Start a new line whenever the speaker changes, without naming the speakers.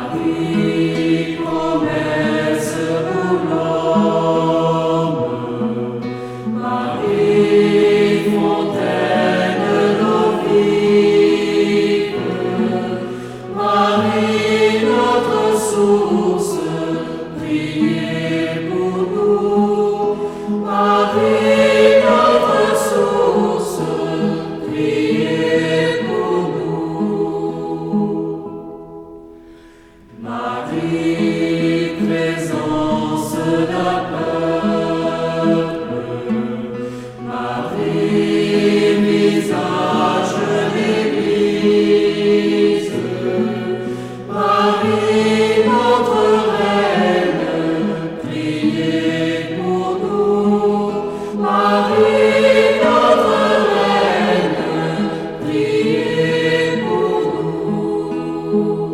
Marie, promesse pour l'homme, Marie, fontaine d'eau vive, Marie, notre source, priez pour nous. Marie, notre source, priez pour nous. Marie, présence d'un peuple, Marie, visage d'Église, Marie, notre reine, priez pour nous. Marie, notre reine, priez pour nous.